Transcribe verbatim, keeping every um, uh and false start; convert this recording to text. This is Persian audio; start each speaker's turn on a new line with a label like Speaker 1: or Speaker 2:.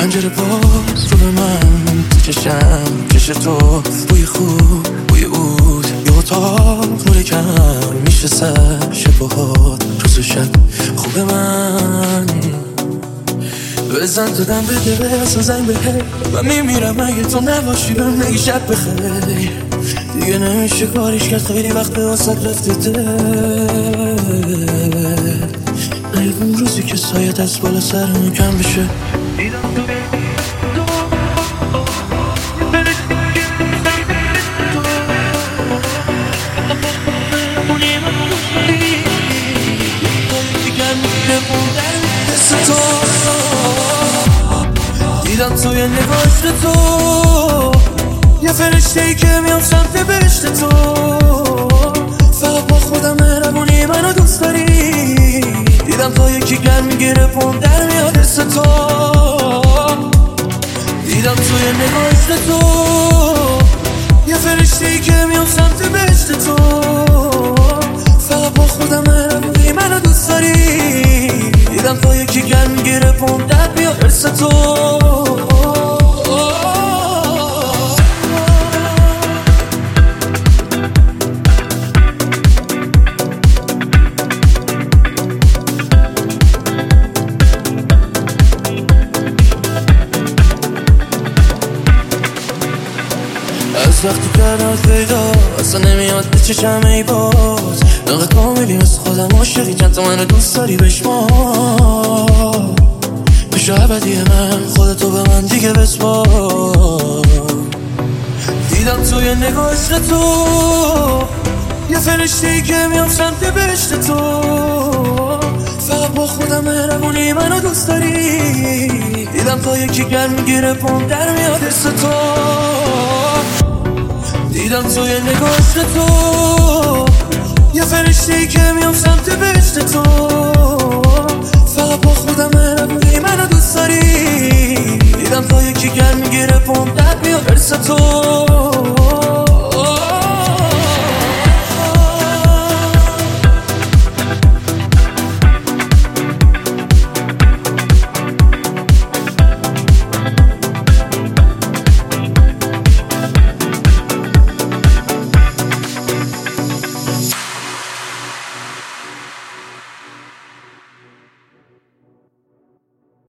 Speaker 1: پنجره باز رو به من تو چشم کش تو، بوی خوب بوی عود یه اتاق نور کم میشه سر شبهات روز و شب خوب من بزن تو دم بده برس و زنگ بهه و میمیرم اگه تو نباشی بهم نگی شب بخیر دیگه نمیشه کاریش کرد خیلی وقت واسط رفته دل نیاد اون روزی که سایت از بالا سرمون کم بشه دیدم توی نگاشت تو یه فرشته‌ای که میام سمت بهشت تو فقط با خودم مهربونی منو دوست داری دیدم تا یکی گرم میگیره پام در میاد حس تو دیدم توی نگاشت تو یه فرشته‌ای که میام سمت بهشت تو فقط با خودم مهربونی منو دوست داری دیدم تا یکی گرم میگیره پام در میاد حس تو از وقتی کردم پیدا اصلا نمیاد به چشم ای باز نقد کاملی مثل خودم عاشقی چند تا منو دوست داری بشمار بشو عبدی من خودتو به من دیگه بسپار دیدم توی نگاشت تو یه فرشته‌ای که میام سمت بهشت تو فقط با خودم مهربونی منو دوست داری دیدم تا یکی گرم میگیره پام در میاد حس تو دیدم توی نگاشت تو یه فرشته‌ای که میام سمت بهشت تو فقط با خودم مهربونی منو